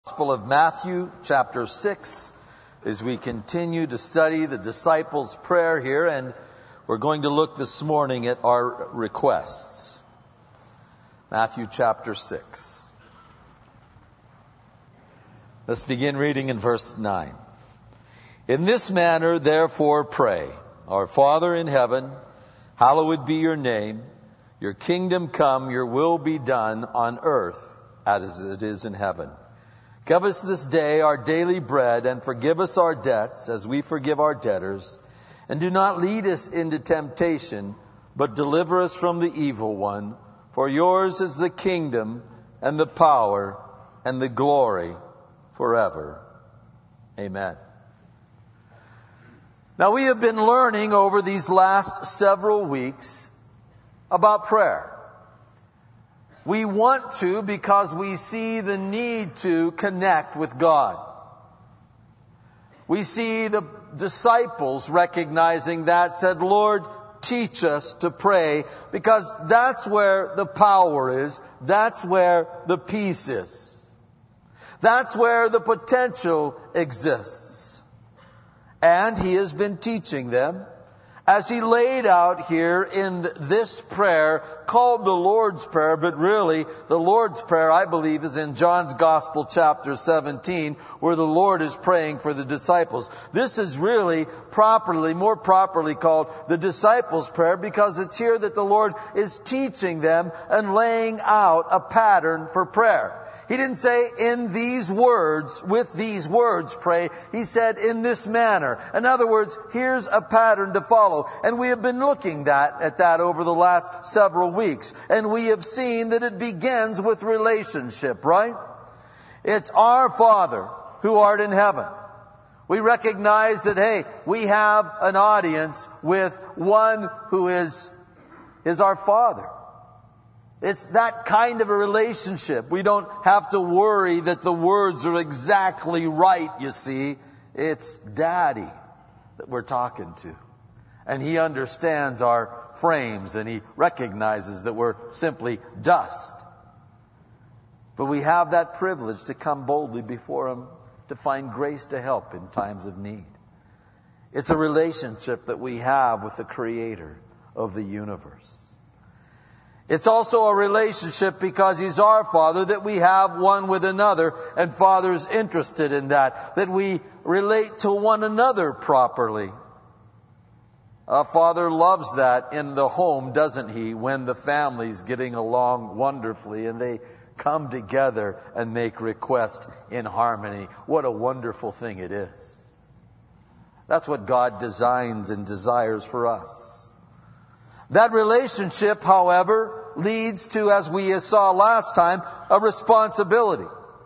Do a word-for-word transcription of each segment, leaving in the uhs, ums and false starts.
Gospel of Matthew, chapter six, as we continue to study the disciples' prayer here, and we're going to look this morning at our requests. Matthew chapter six. Let's begin reading in verse nine. In this manner, therefore, pray, Our Father in heaven, hallowed be your name. Your kingdom come, your will be done on earth as it is in heaven. Give us this day our daily bread, and forgive us our debts as we forgive our debtors. And do not lead us into temptation, but deliver us from the evil one. For yours is the kingdom and the power and the glory forever. Amen. Now, we have been learning over these last several weeks about prayer. We want to because we see the need to connect with God. We see the disciples recognizing that, said, Lord, teach us to pray, because that's where the power is. That's where the peace is. That's where the potential exists. And He has been teaching them as He laid out here in this prayer called the Lord's Prayer, but really the Lord's Prayer, I believe, is in John's Gospel chapter seventeen, where the Lord is praying for the disciples. This is really properly, more properly called the disciples' prayer, because it's here that the Lord is teaching them and laying out a pattern for prayer. He didn't say, in these words, with these words pray. He said, in this manner. In other words, here's a pattern to follow. And we have been looking that, at that over the last several weeks. And we have seen that it begins with relationship, right? It's our Father who art in heaven. We recognize that, hey, we have an audience with one who is, is our Father. It's that kind of a relationship. We don't have to worry that the words are exactly right, you see. It's Daddy that we're talking to. And He understands our frames, and He recognizes that we're simply dust. But we have that privilege to come boldly before Him to find grace to help in times of need. It's a relationship that we have with the Creator of the universe. It's also a relationship because He's our Father that we have one with another, and Father's interested in that, that we relate to one another properly. A father loves that in the home, doesn't he, when the family's getting along wonderfully and they come together and make requests in harmony. What a wonderful thing it is. That's what God designs and desires for us. That relationship, however, leads to, as we saw last time, a responsibility.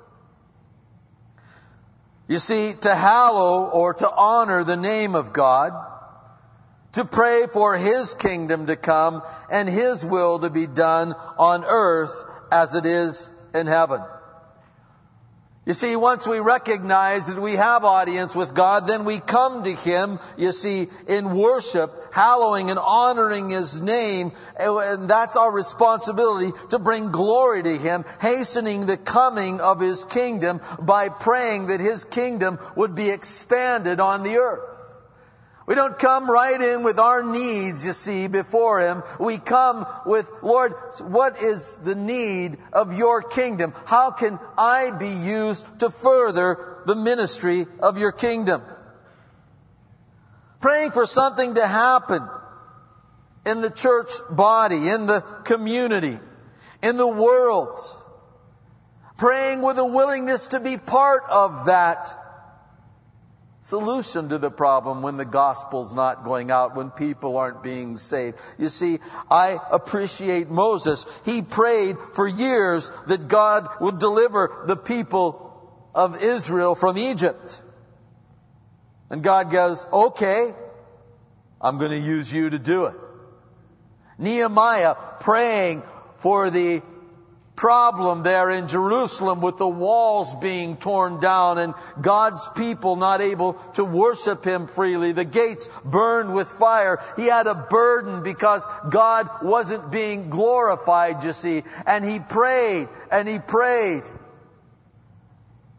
You see, to hallow or to honor the name of God, to pray for His kingdom to come and His will to be done on earth as it is in heaven. You see, once we recognize that we have audience with God, then we come to Him, you see, in worship, hallowing and honoring His name. And that's our responsibility, to bring glory to Him, hastening the coming of His kingdom by praying that His kingdom would be expanded on the earth. We don't come right in with our needs, you see, before Him. We come with, Lord, what is the need of your kingdom? How can I be used to further the ministry of your kingdom? Praying for something to happen in the church body, in the community, in the world. Praying with a willingness to be part of that solution to the problem when the gospel's not going out, when people aren't being saved. You see, I appreciate Moses. He prayed for years that God would deliver the people of Israel from Egypt. And God goes, okay, I'm going to use you to do it. Nehemiah praying for the problem there in Jerusalem with the walls being torn down and God's people not able to worship Him freely. The gates burned with fire. He had a burden because God wasn't being glorified, you see. And he prayed and he prayed.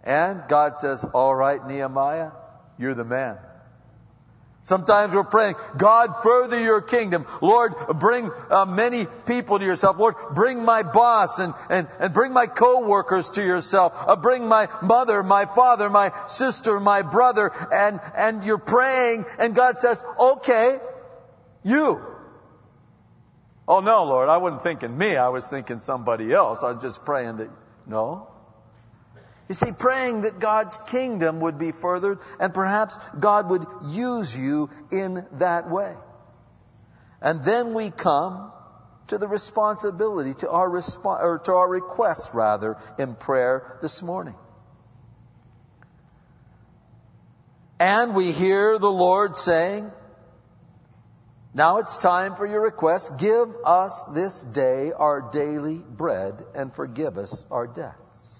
And God says, all right, Nehemiah, you're the man. Sometimes we're praying, God, further your kingdom. Lord, bring uh, many people to yourself. Lord, bring my boss and, and, and bring my co-workers to yourself. Uh, bring my mother, my father, my sister, my brother. And, and you're praying and God says, okay, you. Oh no, Lord, I wasn't thinking me. I was thinking somebody else. I was just praying that, no. You see, praying that God's kingdom would be furthered and perhaps God would use you in that way. And then we come to the responsibility, to our resp- or to our request rather, in prayer this morning. And we hear the Lord saying, now it's time for your request. Give us this day our daily bread and forgive us our debts.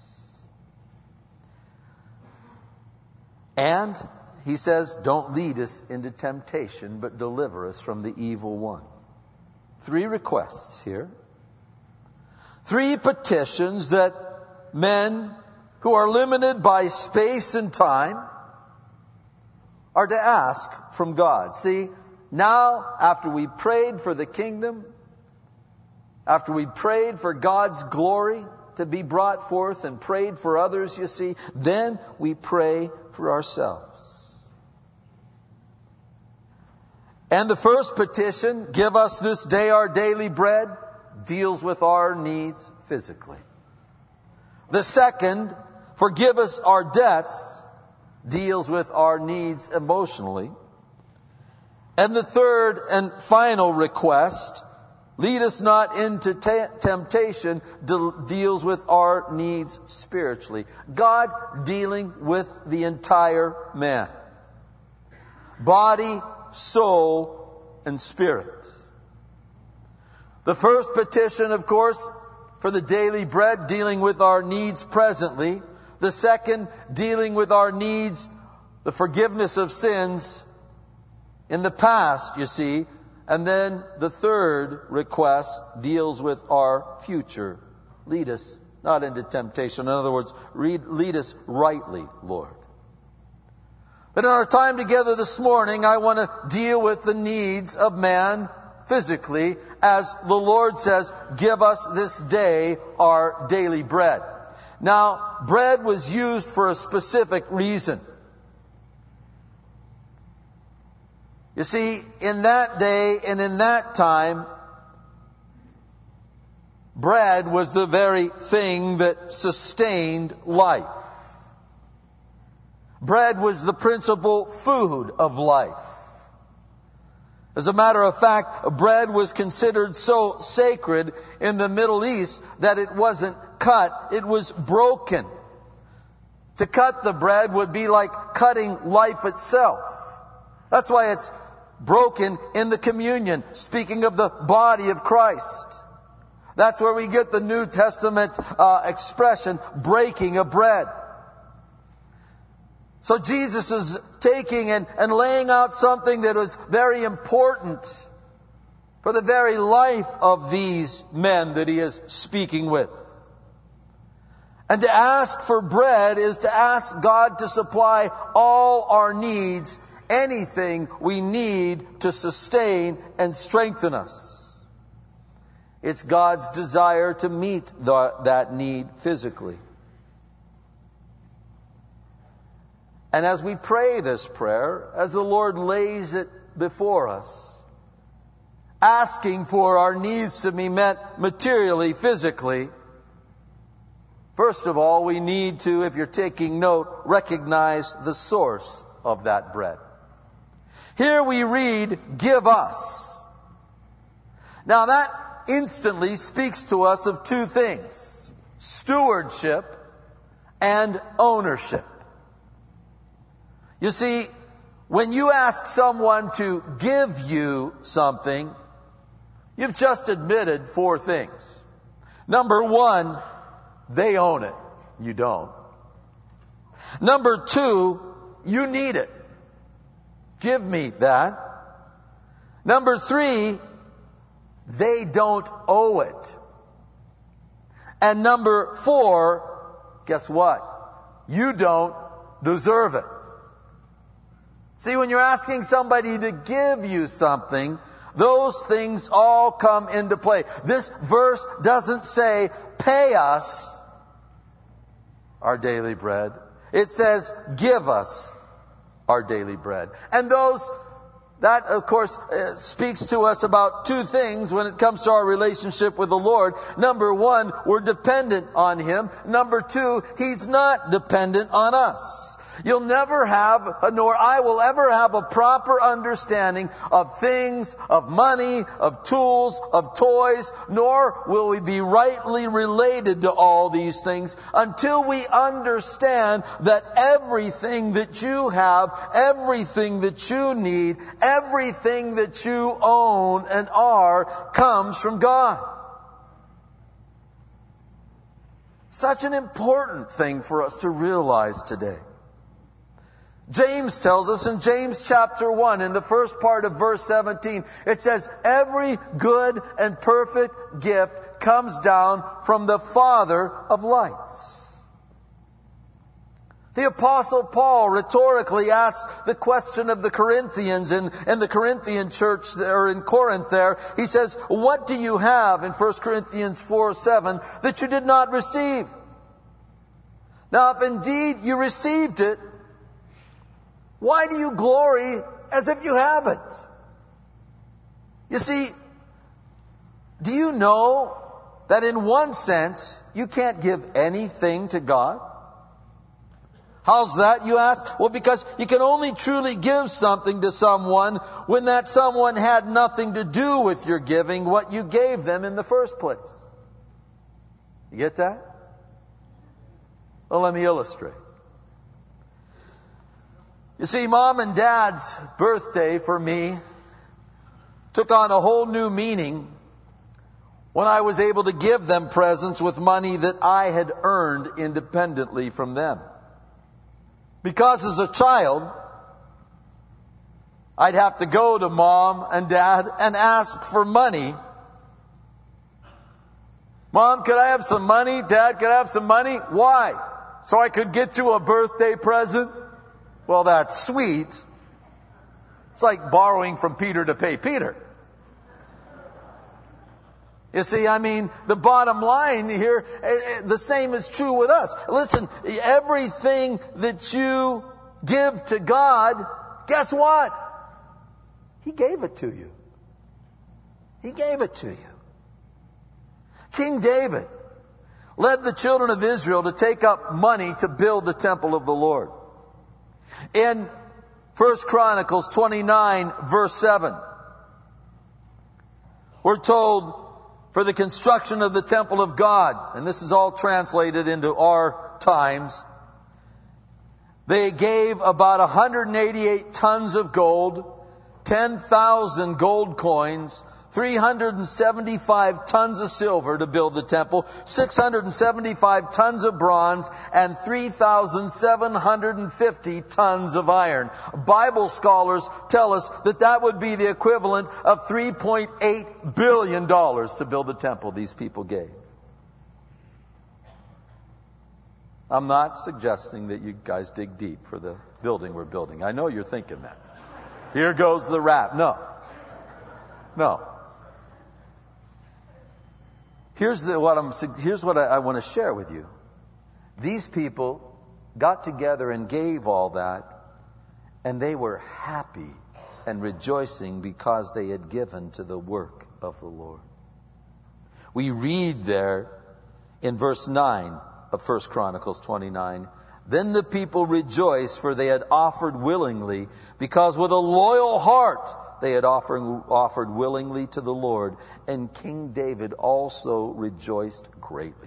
And he says, don't lead us into temptation, but deliver us from the evil one. Three requests here. Three petitions that men who are limited by space and time are to ask from God. See, now after we prayed for the kingdom, after we prayed for God's glory to be brought forth and prayed for others, you see, then we pray for ourselves. And the first petition, give us this day our daily bread, deals with our needs physically. The second, forgive us our debts, deals with our needs emotionally. And the third and final request, lead us not into t- temptation, de- deals with our needs spiritually. God dealing with the entire man. Body, soul, and spirit. The first petition, of course, for the daily bread, dealing with our needs presently. The second, dealing with our needs, the forgiveness of sins in the past, you see. And then the third request deals with our future. Lead us not into temptation. In other words, read, lead us rightly, Lord. But in our time together this morning, I want to deal with the needs of man physically, as the Lord says, give us this day our daily bread. Now, bread was used for a specific reason. You see, in that day and in that time, bread was the very thing that sustained life. Bread was the principal food of life. As a matter of fact, bread was considered so sacred in the Middle East that it wasn't cut, it was broken. To cut the bread would be like cutting life itself. That's why it's broken in the communion, speaking of the body of Christ. That's where we get the New Testament uh, expression, breaking of bread. So Jesus is taking and, and laying out something that was very important for the very life of these men that he is speaking with. And to ask for bread is to ask God to supply all our needs, anything we need to sustain and strengthen us. It's God's desire to meet the, that need physically. And as we pray this prayer, as the Lord lays it before us, asking for our needs to be met materially, physically, first of all, we need to, if you're taking note, recognize the source of that bread. Here we read, give us. Now that instantly speaks to us of two things: stewardship and ownership. You see, when you ask someone to give you something, you've just admitted four things. Number one, they own it. You don't. Number two, you need it. Give me that. Number three, they don't owe it. And number four, guess what? You don't deserve it. See, when you're asking somebody to give you something, those things all come into play. This verse doesn't say, pay us our daily bread. It says, give us our daily bread. And those, that of course uh, speaks to us about two things when it comes to our relationship with the Lord. Number one, we're dependent on Him. Number two, He's not dependent on us. You'll never have, nor I will ever have a proper understanding of things, of money, of tools, of toys, nor will we be rightly related to all these things until we understand that everything that you have, everything that you need, everything that you own and are comes from God. Such an important thing for us to realize today. James tells us in James chapter one, in the first part of verse seventeen, it says, every good and perfect gift comes down from the Father of lights. The Apostle Paul rhetorically asked the question of the Corinthians in, in the Corinthian church, or in Corinth there. He says, what do you have in First Corinthians four seven that you did not receive? Now, if indeed you received it, why do you glory as if you haven't? You see, do you know that in one sense you can't give anything to God? How's that, you ask? Well, because you can only truly give something to someone when that someone had nothing to do with your giving what you gave them in the first place. You get that? Well, let me illustrate. You see, Mom and Dad's birthday for me took on a whole new meaning when I was able to give them presents with money that I had earned independently from them. Because as a child, I'd have to go to Mom and Dad and ask for money. Mom, could I have some money? Dad, could I have some money? Why? So I could get you a birthday present? Well, that's sweet. It's like borrowing from Peter to pay Peter. You see, I mean, the bottom line here, the same is true with us. Listen, everything that you give to God, guess what? He gave it to you. He gave it to you. King David led the children of Israel to take up money to build the temple of the Lord. In First Chronicles twenty-nine, verse seven, we're told, for the construction of the temple of God, and this is all translated into our times, they gave about one hundred eighty-eight tons of gold, ten thousand gold coins, three hundred seventy-five tons of silver to build the temple, six hundred seventy-five tons of bronze, and three thousand seven hundred fifty tons of iron. Bible scholars tell us that that would be the equivalent of three point eight billion dollars to build the temple these people gave. I'm not suggesting that you guys dig deep for the building we're building. I know you're thinking that. Here goes the rap. No. No. Here's the, what I'm. Here's what I, I want to share with you. These people got together and gave all that, and they were happy and rejoicing because they had given to the work of the Lord. We read there in verse nine of First Chronicles twenty-nine, then the people rejoiced, for they had offered willingly, because with a loyal heart they had offered, offered willingly to the Lord. And King David also rejoiced greatly.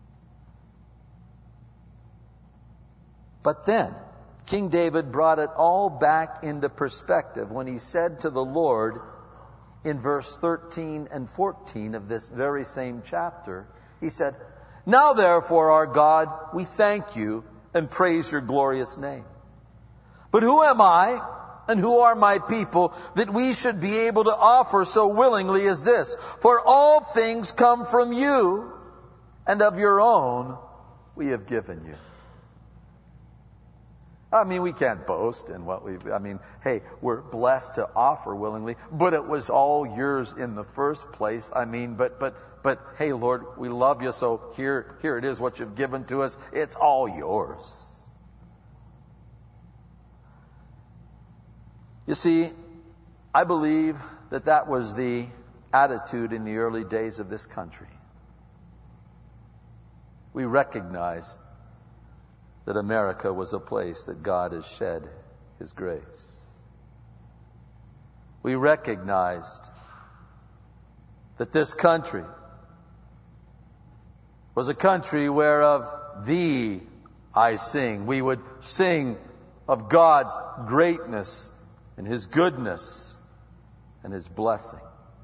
But then, King David brought it all back into perspective when he said to the Lord in verse thirteen and fourteen of this very same chapter, he said, now therefore, our God, we thank you and praise your glorious name. But who am I? And who are my people that we should be able to offer so willingly as this? For all things come from you, and of your own we have given you. I mean, we can't boast in what we've, I mean, hey, we're blessed to offer willingly, but it was all yours in the first place. I mean, but, but, but, hey, Lord, we love you, so here, here it is, what you've given to us. It's all yours. You see, I believe that that was the attitude in the early days of this country. We recognized that America was a place that God has shed His grace. We recognized that this country was a country whereof Thee I sing. We would sing of God's greatness and His goodness and His blessing.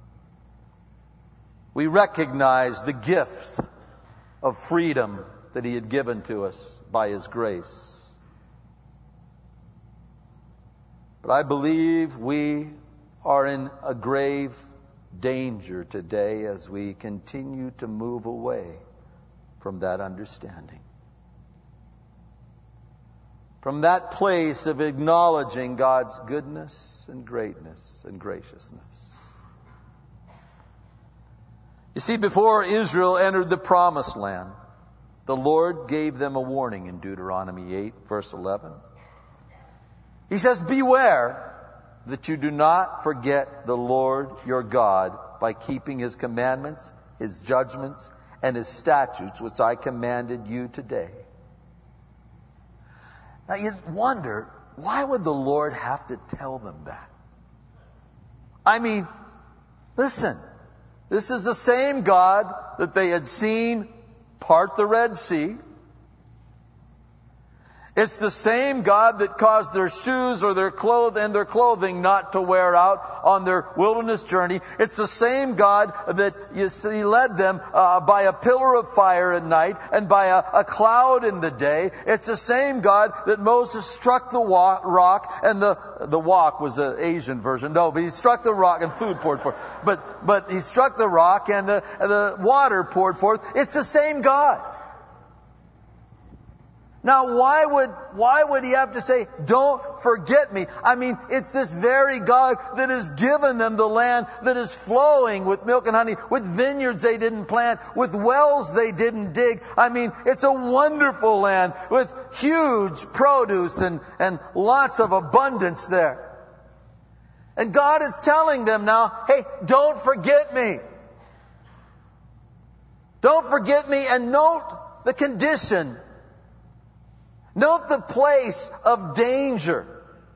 We recognize the gift of freedom that He had given to us by His grace. But I believe we are in a grave danger today as we continue to move away from that understanding. From that place of acknowledging God's goodness and greatness and graciousness. You see, before Israel entered the promised land, the Lord gave them a warning in Deuteronomy eight, verse eleven. He says, beware that you do not forget the Lord your God by keeping His commandments, His judgments, and His statutes, which I commanded you today. Now you wonder, why would the Lord have to tell them that? I mean, listen, this is the same God that they had seen part the Red Sea. It's the same God that caused their shoes or their clothes and their clothing not to wear out on their wilderness journey. It's the same God that you see led them uh, by a pillar of fire at night and by a, a cloud in the day. It's the same God that Moses struck the wa- rock and the the wok was an Asian version. No, but he struck the rock and food poured forth. But but he struck the rock and the and the water poured forth. It's the same God. Now, why would, why would He have to say, don't forget me? I mean, it's this very God that has given them the land that is flowing with milk and honey, with vineyards they didn't plant, with wells they didn't dig. I mean, it's a wonderful land with huge produce and, and lots of abundance there. And God is telling them now, hey, don't forget me. Don't forget me, and note the condition. Note the place of danger.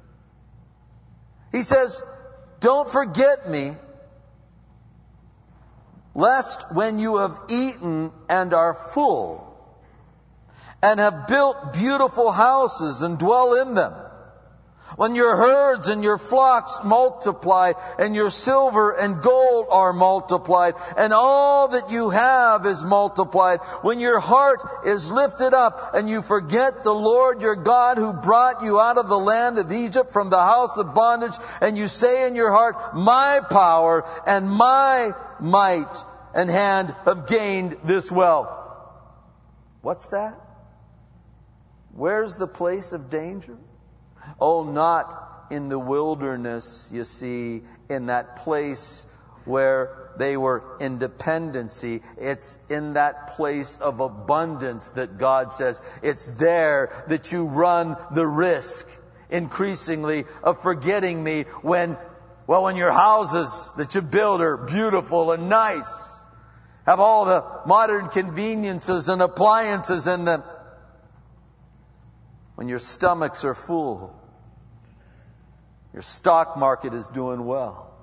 He says, don't forget me, lest when you have eaten and are full, and have built beautiful houses and dwell in them, when your herds and your flocks multiply, and your silver and gold are multiplied, and all that you have is multiplied, when your heart is lifted up, and you forget the Lord your God who brought you out of the land of Egypt from the house of bondage, and you say in your heart, my power and my might and hand have gained this wealth. What's that? Where's the place of danger? Oh, not in the wilderness, you see, in that place where they were in dependency. It's in that place of abundance that God says it's there that you run the risk increasingly of forgetting me when, well, when your houses that you build are beautiful and nice, have all the modern conveniences and appliances in them. When your stomachs are full, your stock market is doing well,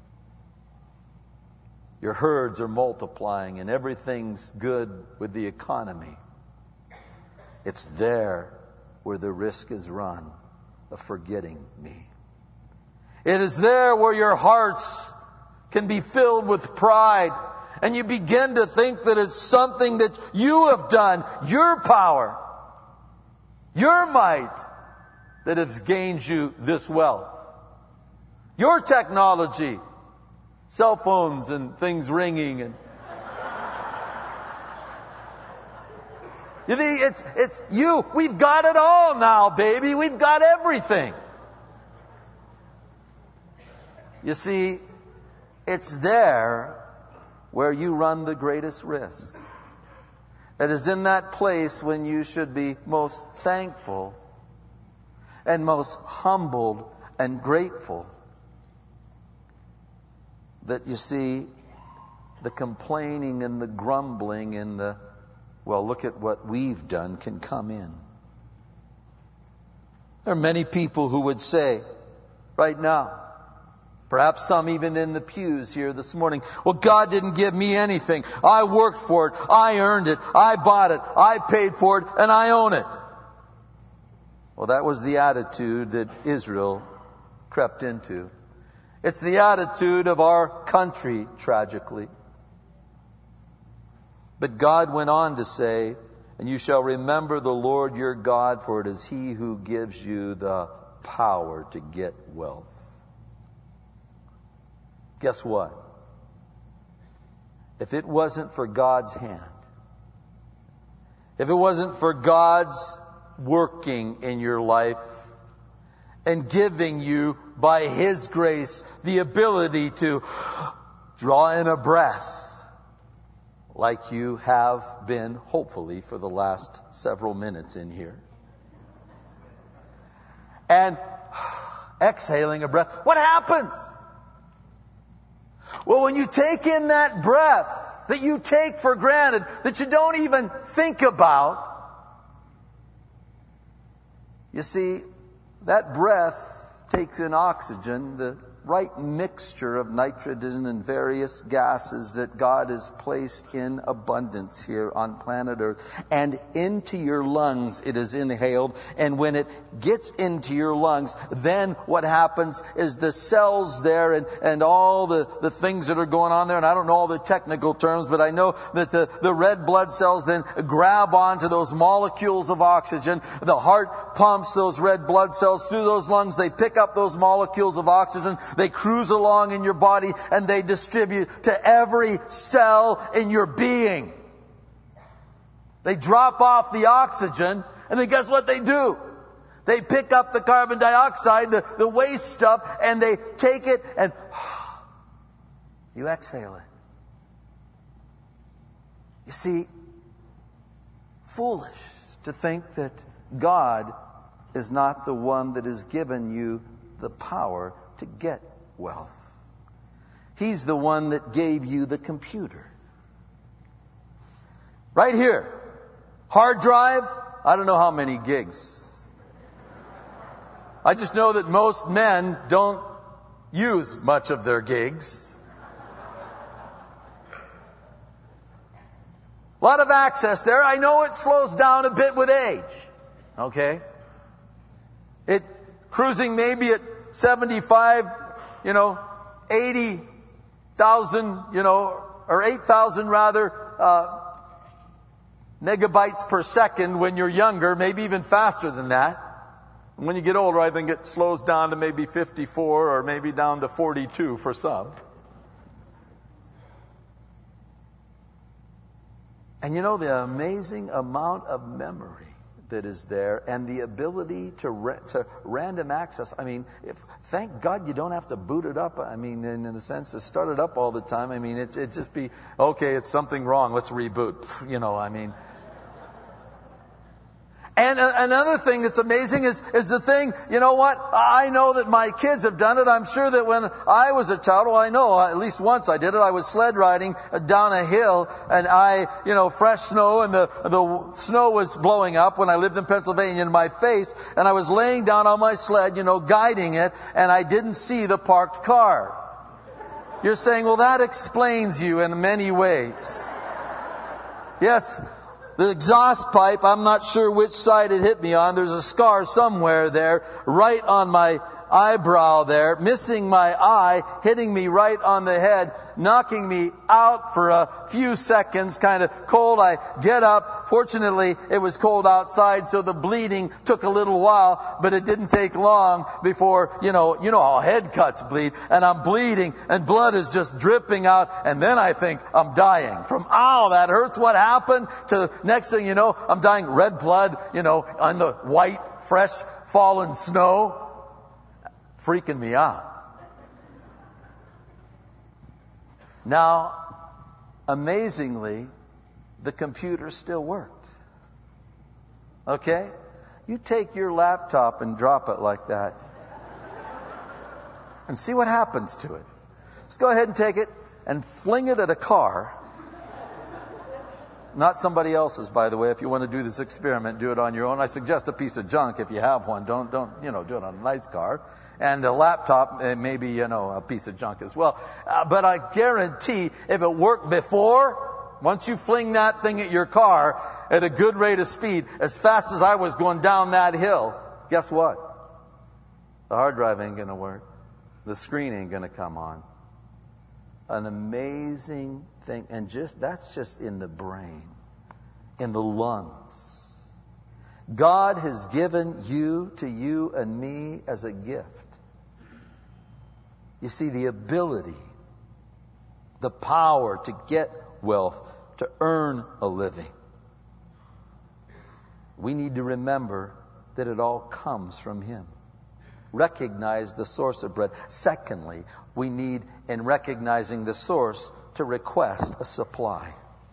your herds are multiplying, and everything's good with the economy. It's there where the risk is run of forgetting me. It is there where your hearts can be filled with pride, and you begin to think that it's something that you have done, your power, your might, that has gained you this wealth. Your technology, cell phones and things ringing, and You think it's, it's you. We've got it all now, baby. We've got everything. You see, it's there where you run the greatest risk. It is in that place when you should be most thankful and most humbled and grateful that you see the complaining and the grumbling and the, well, look at what we've done can come in. There are many people who would say right now, perhaps some even in the pews here this morning, well, God didn't give me anything. I worked for it. I earned it. I bought it. I paid for it, and I own it. Well, that was the attitude that Israel crept into. It's the attitude of our country, tragically. But God went on to say, and you shall remember the Lord your God, for it is He who gives you the power to get wealth. Guess what? If it wasn't for God's hand, if it wasn't for God's working in your life and giving you, by His grace, the ability to draw in a breath like you have been, hopefully, for the last several minutes in here, and exhaling a breath, what happens? Well, when you take in that breath that you take for granted, that you don't even think about, you see, that breath takes in oxygen, the right mixture of nitrogen and various gases that God has placed in abundance here on planet Earth. And into your lungs it is inhaled. And when it gets into your lungs, then what happens is the cells there and, and all the, the things that are going on there, and I don't know all the technical terms, but I know that the, the red blood cells then grab onto those molecules of oxygen. The heart pumps those red blood cells through those lungs. They pick up those molecules of oxygen. They cruise along in your body and they distribute to every cell in your being. They drop off the oxygen, and then guess what they do? They pick up the carbon dioxide, the, the waste stuff, and they take it and you exhale it. You see, foolish to think that God is not the one that has given you the power to get wealth. He's the one that gave you the computer. Right here. Hard drive, I don't know how many gigs. I just know that most men don't use much of their gigs. A lot of access there. I know it slows down a bit with age. Okay? It cruising maybe at seventy-five, you know, eighty thousand, you know, or eight thousand rather, uh, megabytes per second when you're younger, maybe even faster than that. And when you get older, I think it slows down to maybe fifty-four or maybe down to forty-two for some. And you know, the amazing amount of memory that is there and the ability to ra- to random access. I mean, if, thank God you don't have to boot it up. I mean, in, in the sense to start it up all the time. I mean, it's it just be, okay, it's something wrong, let's reboot. You know, I mean. And uh, another thing that's amazing is, is the thing, you know what? I know that my kids have done it. I'm sure that when I was a child, well, I know at least once I did it. I was sled riding down a hill and I, you know, fresh snow and the, the snow was blowing up when I lived in Pennsylvania in my face. And I was laying down on my sled, you know, guiding it, and I didn't see the parked car. You're saying, well, that explains you in many ways. Yes. The exhaust pipe, I'm not sure which side it hit me on. There's a scar somewhere there, right on my eyebrow there, missing my eye, hitting me right on the head, knocking me out for a few seconds, kind of cold. I get up. Fortunately, it was cold outside, so the bleeding took a little while, but it didn't take long before, you know, you know how head cuts bleed, and I'm bleeding, and blood is just dripping out, and then I think I'm dying. From, ow, that hurts, what happened? To next thing you know, I'm dying, red blood, you know, on the white, fresh, fallen snow. Freaking me out. Now, amazingly, the computer still worked. Okay? You take your laptop and drop it like that and see what happens to it. Just go ahead and take it and fling it at a car. Not somebody else's, by the way. If you want to do this experiment, do it on your own. I suggest a piece of junk if you have one. Don't, don't, you know, do it on a nice car. And a laptop, maybe, you know, a piece of junk as well. Uh, but I guarantee if it worked before, once you fling that thing at your car at a good rate of speed, as fast as I was going down that hill, guess what? The hard drive ain't going to work. The screen ain't going to come on. An amazing thing. And just, that's just in the brain, in the lungs. God has given you to you and me as a gift. You see, the ability, the power to get wealth, to earn a living. We need to remember that it all comes from Him. Recognize the source of bread. Secondly, we need, in recognizing the source, to request a supply.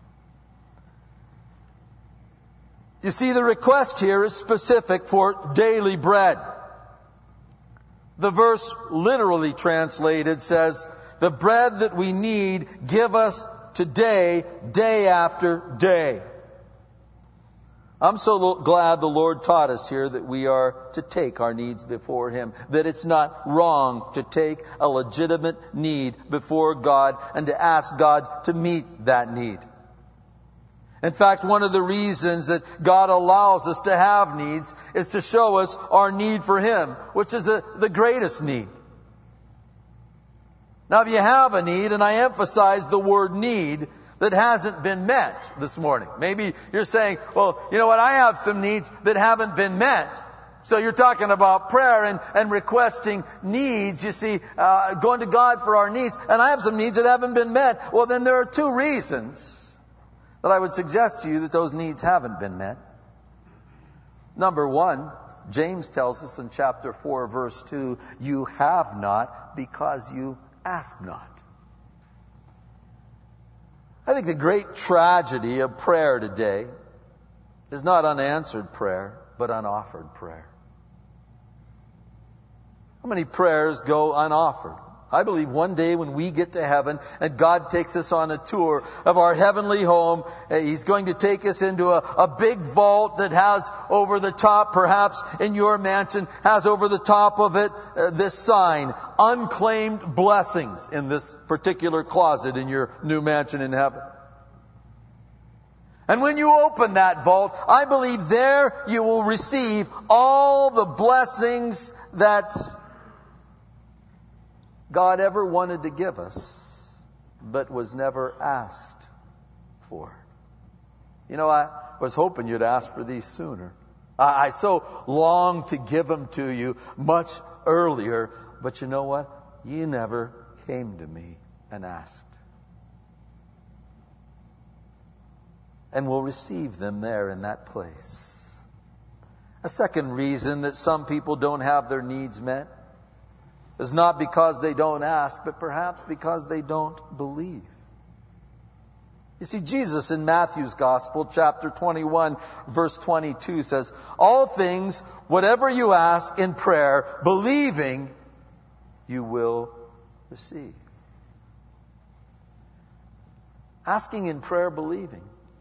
You see, the request here is specific for daily bread. The verse literally translated says, the bread that we need, give us today, day after day. I'm so glad the Lord taught us here that we are to take our needs before Him. That it's not wrong to take a legitimate need before God and to ask God to meet that need. In fact, one of the reasons that God allows us to have needs is to show us our need for Him, which is the, the greatest need. Now, if you have a need, and I emphasize the word need, that hasn't been met this morning. Maybe you're saying, well, you know what, I have some needs that haven't been met. So you're talking about prayer and, and requesting needs, you see, uh, going to God for our needs. And I have some needs that haven't been met. Well, then there are two reasons that I would suggest to you that those needs haven't been met. Number one, James tells us in chapter four, verse two, you have not because you ask not. I think the great tragedy of prayer today is not unanswered prayer, but unoffered prayer. How many prayers go unoffered? I believe one day when we get to heaven and God takes us on a tour of our heavenly home, He's going to take us into a, a big vault that has over the top, perhaps in your mansion, has over the top of it uh, this sign, unclaimed blessings, in this particular closet in your new mansion in heaven. And when you open that vault, I believe there you will receive all the blessings that God ever wanted to give us, but was never asked for. You know, I was hoping you'd ask for these sooner. I, I so long to give them to you much earlier, but you know what? You never came to me and asked. And we'll receive them there in that place. A second reason that some people don't have their needs met is not because they don't ask, but perhaps because they don't believe. You see, Jesus in Matthew's Gospel, chapter twenty-one, verse twenty-two says, all things, whatever you ask in prayer, believing, you will receive. Asking in prayer, believing.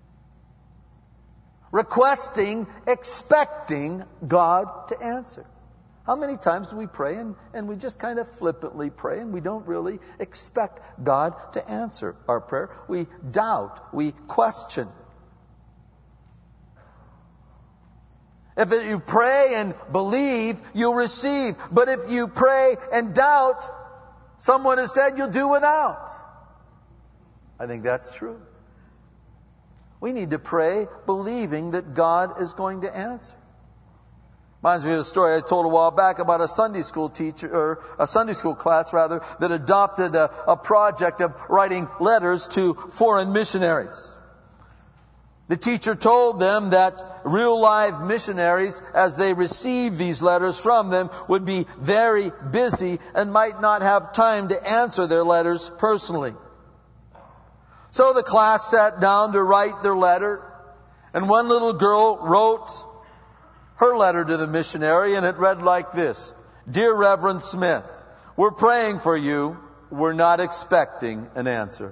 Requesting, expecting God to answer. How many times do we pray and, and we just kind of flippantly pray and we don't really expect God to answer our prayer? We doubt, we question. If you pray and believe, you'll receive. But if you pray and doubt, someone has said you'll do without. I think that's true. We need to pray believing that God is going to answer. Reminds me of a story I told a while back about a Sunday school teacher, or a Sunday school class rather, that adopted a, a project of writing letters to foreign missionaries. The teacher told them that real live missionaries, as they received these letters from them, would be very busy and might not have time to answer their letters personally. So the class sat down to write their letter, and one little girl wrote her letter to the missionary, and it read like this: Dear Reverend Smith, we're praying for you. We're not expecting an answer.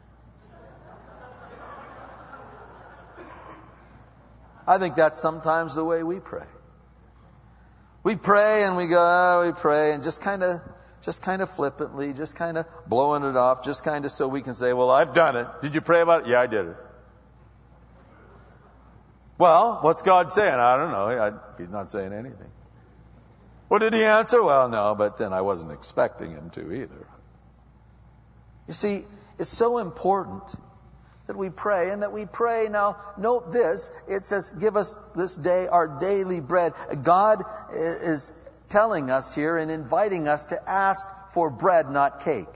I think that's sometimes the way we pray. We pray and we go, oh, we pray, and just kind of, just kind of flippantly, just kind of blowing it off, just kind of so we can say, well, I've done it. Did you pray about it? Yeah, I did it. Well, what's God saying? I don't know. I, he's not saying anything. Well, did he answer? Well, no, but then I wasn't expecting him to either. You see, it's so important that we pray, and that we pray. Now, note this. It says, give us this day our daily bread. God is telling us here and inviting us to ask for bread, not cake.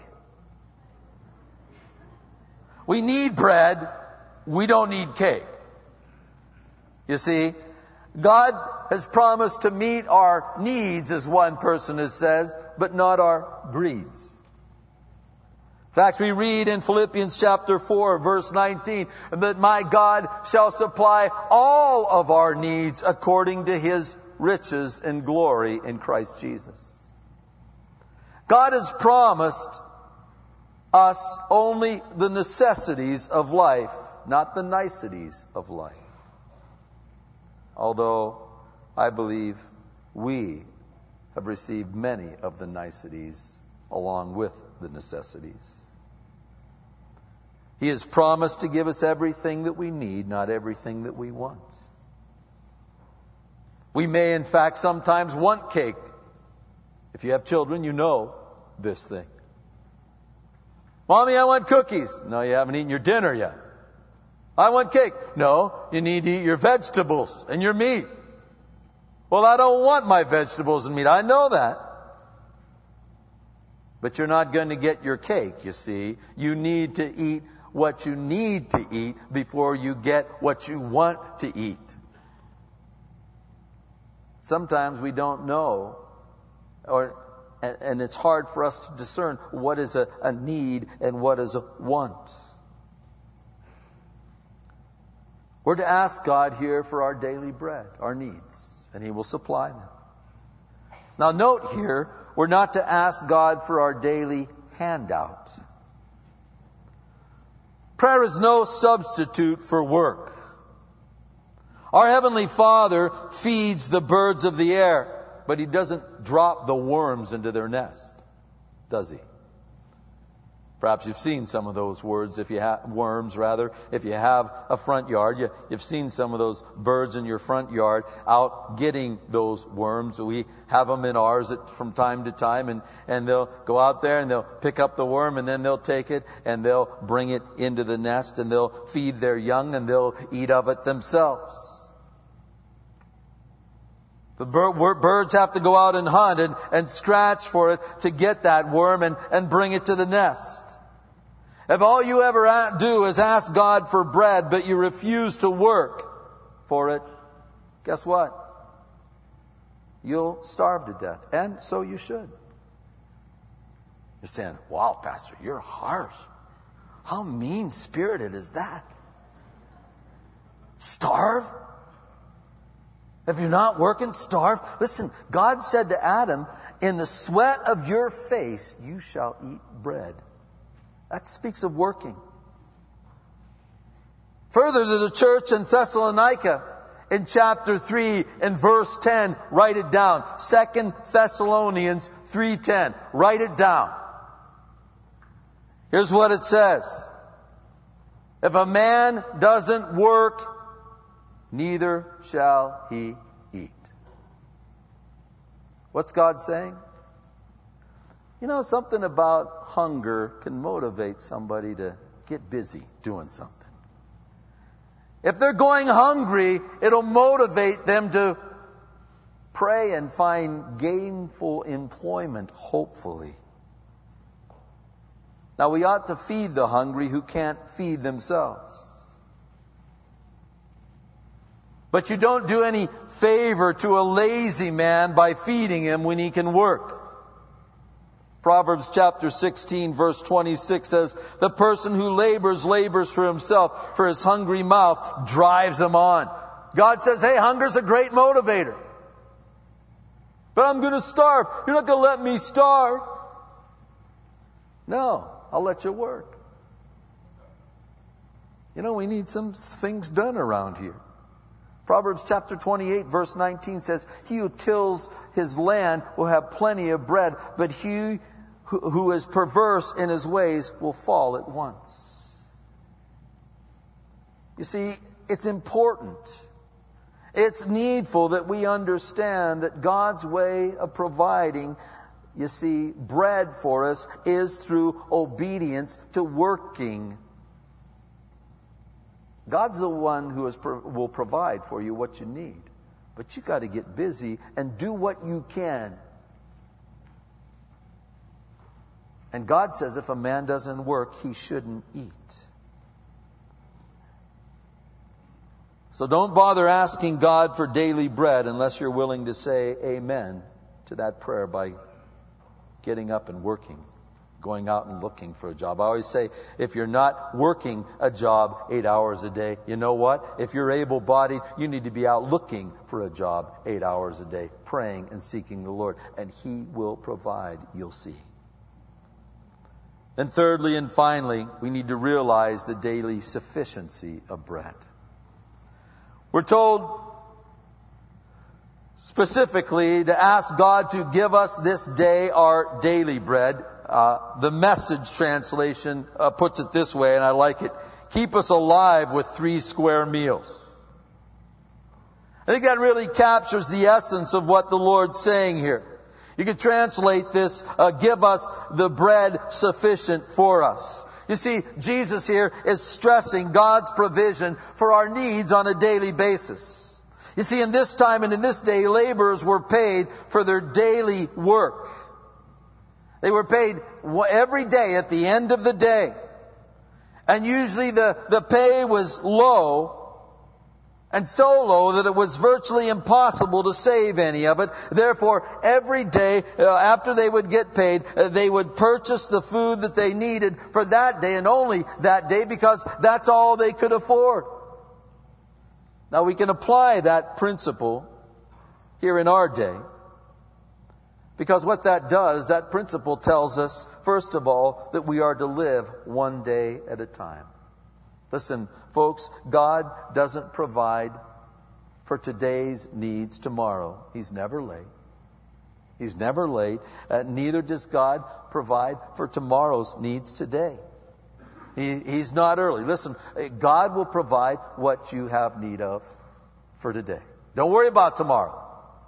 We need bread. We don't need cake. You see, God has promised to meet our needs, as one person has says, but not our greeds. In fact, we read in Philippians chapter four, verse nineteen, that my God shall supply all of our needs according to His riches and glory in Christ Jesus. God has promised us only the necessities of life, not the niceties of life. Although I believe we have received many of the niceties along with the necessities. He has promised to give us everything that we need, not everything that we want. We may, in fact, sometimes want cake. If you have children, you know this thing. Mommy, I want cookies. No, you haven't eaten your dinner yet. I want cake. No, you need to eat your vegetables and your meat. Well, I don't want my vegetables and meat. I know that. But you're not going to get your cake, you see. You need to eat what you need to eat before you get what you want to eat. Sometimes we don't know, or and it's hard for us to discern what is a, a need and what is a want. We're to ask God here for our daily bread, our needs, and He will supply them. Now note here, we're not to ask God for our daily handout. Prayer is no substitute for work. Our Heavenly Father feeds the birds of the air, but He doesn't drop the worms into their nest, does He? Perhaps you've seen some of those words, if you have worms rather. If you have a front yard, you, you've seen some of those birds in your front yard out getting those worms. We have them in ours at, from time to time, and, and they'll go out there and they'll pick up the worm, and then they'll take it and they'll bring it into the nest, and they'll feed their young and they'll eat of it themselves. The birds have to go out and hunt and, and scratch for it to get that worm and, and bring it to the nest. If all you ever do is ask God for bread, but you refuse to work for it, guess what? You'll starve to death. And so you should. You're saying, wow, Pastor, you're harsh. How mean-spirited is that? Starve? If you're not working, starve. Listen, God said to Adam, in the sweat of your face you shall eat bread. That speaks of working. Further to the church in Thessalonica, in chapter three and verse ten, write it down. Second Thessalonians three ten. Write it down. Here's what it says. If a man doesn't work, neither shall he eat. What's God saying? You know, something about hunger can motivate somebody to get busy doing something. If they're going hungry, it'll motivate them to pray and find gainful employment, hopefully. Now, we ought to feed the hungry who can't feed themselves. But you don't do any favor to a lazy man by feeding him when he can work. Proverbs chapter sixteen verse twenty-six says, the person who labors, labors for himself, for his hungry mouth drives him on. God says, hey, hunger's a great motivator. But I'm going to starve. You're not going to let me starve. No, I'll let you work. You know, we need some things done around here. Proverbs chapter twenty-eight verse nineteen says, he who tills his land will have plenty of bread, but he who is perverse in his ways will fall at once. You see, it's important. It's needful that we understand that God's way of providing, you see, bread for us is through obedience to working. God's the one who is, will provide for you what you need. But you got to get busy and do what you can. And God says if a man doesn't work, he shouldn't eat. So don't bother asking God for daily bread unless you're willing to say amen to that prayer by getting up and working, going out and looking for a job. I always say, if you're not working a job eight hours a day, you know what? If you're able-bodied, you need to be out looking for a job eight hours a day, praying and seeking the Lord. And He will provide, you'll see. And thirdly and finally, we need to realize the daily sufficiency of bread. We're told specifically to ask God to give us this day our daily bread. Uh, the Message translation uh, puts it this way, and I like it. Keep us alive with three square meals. I think that really captures the essence of what the Lord's saying here. You could translate this, uh, give us the bread sufficient for us. You see, Jesus here is stressing God's provision for our needs on a daily basis. You see, in this time and in this day, laborers were paid for their daily work. They were paid every day at the end of the day. And usually the, the pay was low, and so low that it was virtually impossible to save any of it. Therefore, every day uh, after they would get paid, uh, they would purchase the food that they needed for that day and only that day, because that's all they could afford. Now we can apply that principle here in our day, because what that does, that principle tells us, first of all, that we are to live one day at a time. Listen, folks, God doesn't provide for today's needs tomorrow. He's never late. He's never late. Uh, neither does God provide for tomorrow's needs today. He, he's not early. Listen, God will provide what you have need of for today. Don't worry about tomorrow.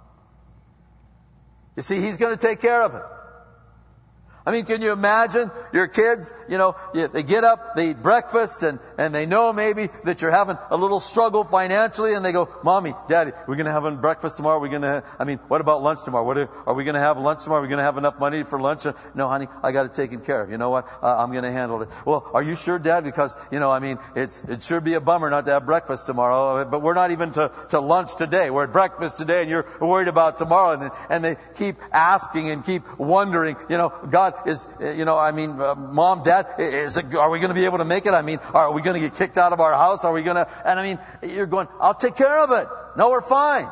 You see, He's going to take care of it. I mean, can you imagine your kids, you know, they get up, they eat breakfast, and, and they know maybe that you're having a little struggle financially, and they go, Mommy, Daddy, we're going to have breakfast tomorrow? We're going to, I mean, what about lunch tomorrow? What are, are we going to have lunch tomorrow? Are we going to have enough money for lunch? No, honey, I got it taken care of. You know what? Uh, I'm going to handle it. Well, are you sure, Dad? Because, you know, I mean, it's, it sure be a bummer not to have breakfast tomorrow, but we're not even to, to lunch today. We're at breakfast today, and you're worried about tomorrow. And, and they keep asking and keep wondering, you know, God, is, you know, I mean, uh, Mom, Dad, is it, are we going to be able to make it? I mean, are we going to get kicked out of our house? Are we going to, and I mean, you're going, I'll take care of it. No, we're fine.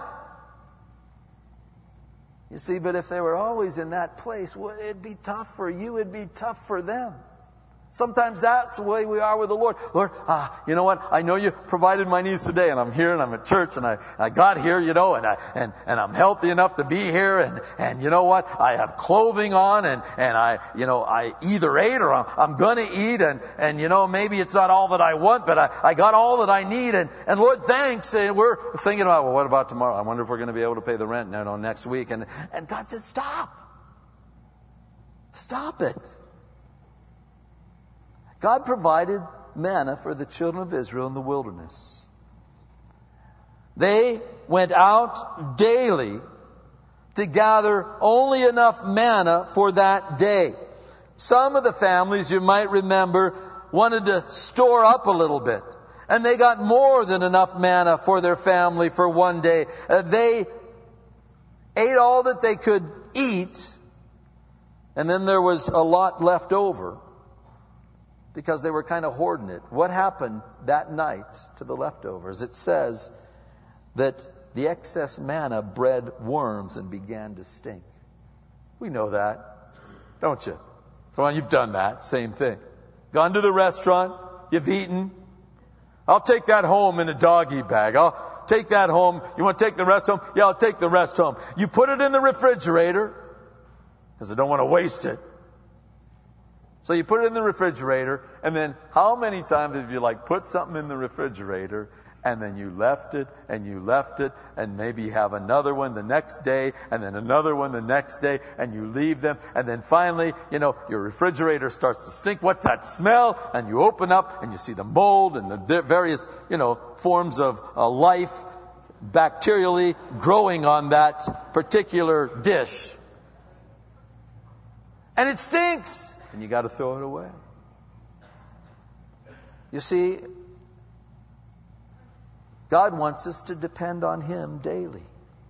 You see, but if they were always in that place, well, it'd be tough for you. It'd be tough for them. Sometimes that's the way we are with the Lord. Lord, ah, you know what? I know you provided my needs today, and I'm here, and I'm at church, and I, I got here, you know, and I, and, and I'm healthy enough to be here, and, and you know what? I have clothing on, and, and I, you know, I either ate or I'm, I'm gonna eat, and, and you know, maybe it's not all that I want, but I, I got all that I need, and, and Lord, thanks. And we're thinking about, well, what about tomorrow? I wonder if we're gonna be able to pay the rent, you know, next week. And, and God said, stop. Stop it. God provided manna for the children of Israel in the wilderness. They went out daily to gather only enough manna for that day. Some of the families, you might remember, wanted to store up a little bit. And they got more than enough manna for their family for one day. Uh, they ate all that they could eat, and then there was a lot left over, because they were kind of hoarding it. What happened that night to the leftovers? It says that the excess manna bred worms and began to stink. We know that, don't you? Come on, you've done that. Same thing. Gone to the restaurant, you've eaten. I'll take that home in a doggy bag. I'll take that home. You want to take the rest home? Yeah, I'll take the rest home. You put it in the refrigerator, because I don't want to waste it. So you put it in the refrigerator, and then how many times have you like put something in the refrigerator, and then you left it, and you left it, and maybe you have another one the next day, and then another one the next day, and you leave them, and then finally, you know, your refrigerator starts to stink. What's that smell? And you open up, and you see the mold and the various, you know, forms of uh, life bacterially growing on that particular dish. And it stinks. And you got to throw it away. You see, God wants us to depend on Him daily.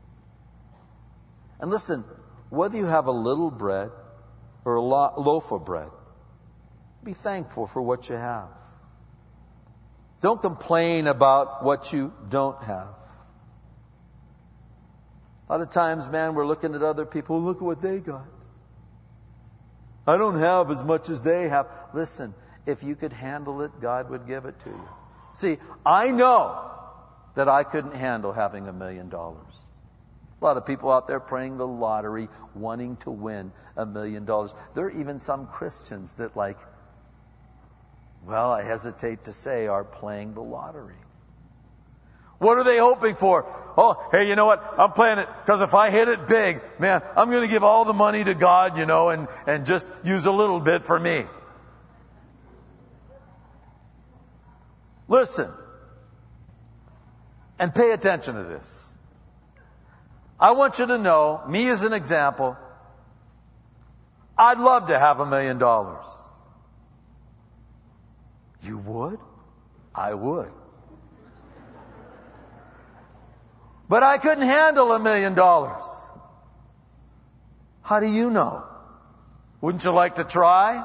And listen, whether you have a little bread or a lo- loaf of bread, be thankful for what you have. Don't complain about what you don't have. A lot of times, man, we're looking at other people. Look at what they got. I don't have as much as they have. Listen, if you could handle it, God would give it to you. See, I know that I couldn't handle having a million dollars. A lot of people out there playing the lottery, wanting to win a million dollars. There are even some Christians that, like, well, I hesitate to say, are playing the lottery. What are they hoping for? Oh, hey, you know what? I'm playing it because if I hit it big, man, I'm going to give all the money to God, you know, and, and just use a little bit for me. Listen, and pay attention to this. I want you to know, me as an example, I'd love to have a million dollars. You would? I would. But I couldn't handle a million dollars. How do you know? Wouldn't you like to try?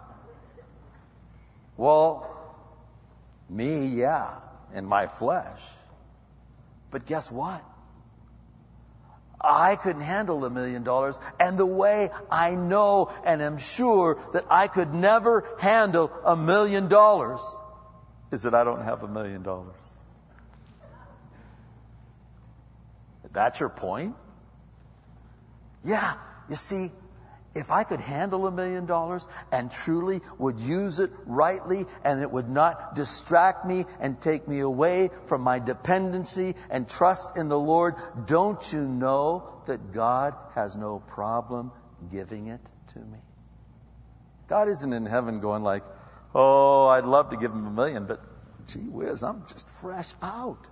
Well, me, yeah, in my flesh. But guess what? I couldn't handle a million dollars, and the way I know and am sure that I could never handle a million dollars is that I don't have a million dollars. That's your point? Yeah, you see, if I could handle a million dollars and truly would use it rightly, and it would not distract me and take me away from my dependency and trust in the Lord, don't you know that God has no problem giving it to me? God isn't in heaven going like, oh, I'd love to give him a million, but gee whiz, I'm just fresh out.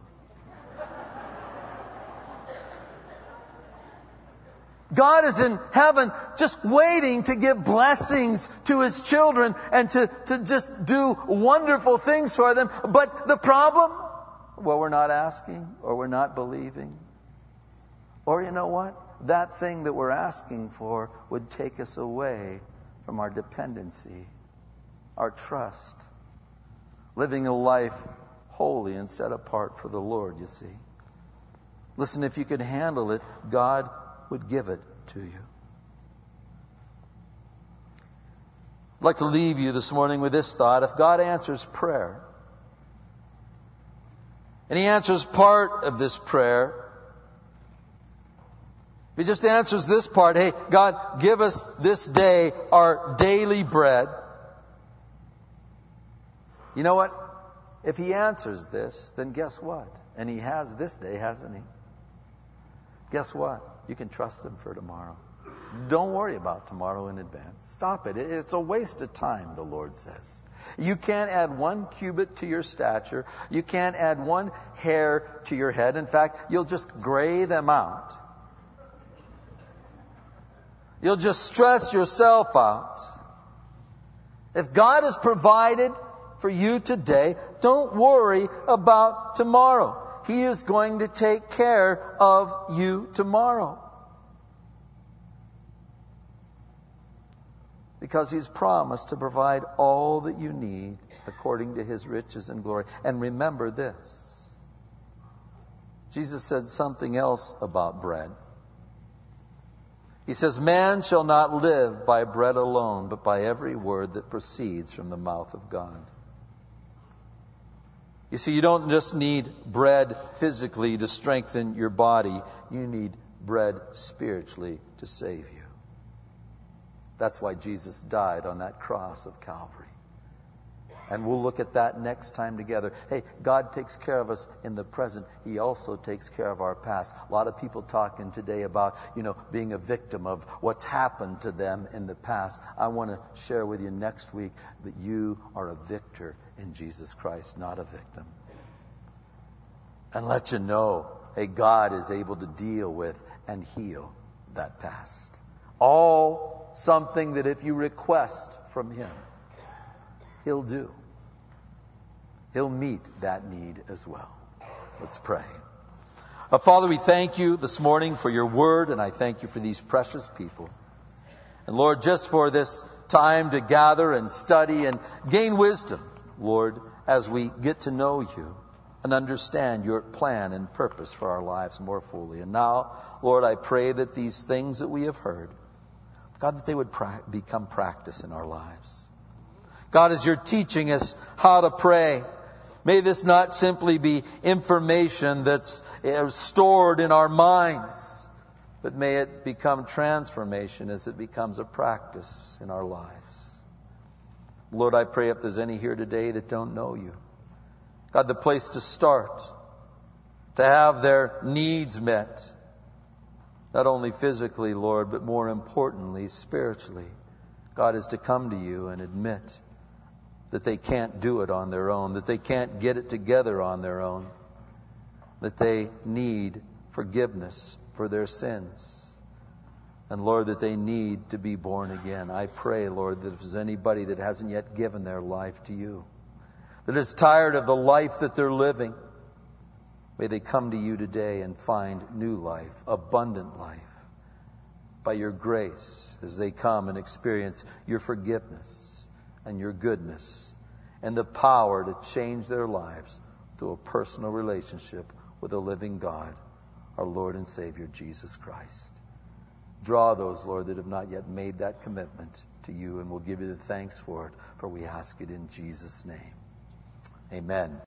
God is in heaven just waiting to give blessings to His children and to, to just do wonderful things for them. But the problem? Well, we're not asking, or we're not believing. Or you know what? That thing that we're asking for would take us away from our dependency, our trust, living a life holy and set apart for the Lord, you see. Listen, if you could handle it, God would give it to you. I'd like to leave you this morning with this thought. If God answers prayer, and He answers part of this prayer, He just answers this part, hey, God, give us this day our daily bread. You know what? If He answers this, then guess what? And He has this day, hasn't He? Guess what? You can trust Him for tomorrow. Don't worry about tomorrow in advance. Stop it. It's a waste of time, the Lord says. You can't add one cubit to your stature. You can't add one hair to your head. In fact, you'll just gray them out. You'll just stress yourself out. If God has provided for you today, don't worry about tomorrow. He is going to take care of you tomorrow. Because He's promised to provide all that you need according to His riches and glory. And remember this. Jesus said something else about bread. He says, man shall not live by bread alone, but by every word that proceeds from the mouth of God. You see, you don't just need bread physically to strengthen your body. You need bread spiritually to save you. That's why Jesus died on that cross of Calvary. And we'll look at that next time together. Hey, God takes care of us in the present. He also takes care of our past. A lot of people talking today about, you know, being a victim of what's happened to them in the past. I want to share with you next week that you are a victor in Jesus Christ, not a victim. And let you know, hey, God is able to deal with and heal that past. All something that if you request from Him, He'll do. He'll meet that need as well. Let's pray. Uh, Father, we thank You this morning for Your word, and I thank You for these precious people. And Lord, just for this time to gather and study and gain wisdom, Lord, as we get to know You and understand Your plan and purpose for our lives more fully. And now, Lord, I pray that these things that we have heard, God, that they would pra- become practice in our lives. God, as You're teaching us how to pray, may this not simply be information that's stored in our minds, but may it become transformation as it becomes a practice in our lives. Lord, I pray if there's any here today that don't know You, God, the place to start, to have their needs met, not only physically, Lord, but more importantly, spiritually, God, is to come to You and admit that they can't do it on their own, that they can't get it together on their own, that they need forgiveness for their sins. And Lord, that they need to be born again. I pray, Lord, that if there's anybody that hasn't yet given their life to You, that is tired of the life that they're living, may they come to You today and find new life, abundant life, by Your grace as they come and experience Your forgiveness and Your goodness and the power to change their lives through a personal relationship with a living God, our Lord and Savior, Jesus Christ. Draw those, Lord, that have not yet made that commitment to You, and we'll give You the thanks for it, for we ask it in Jesus' name. Amen.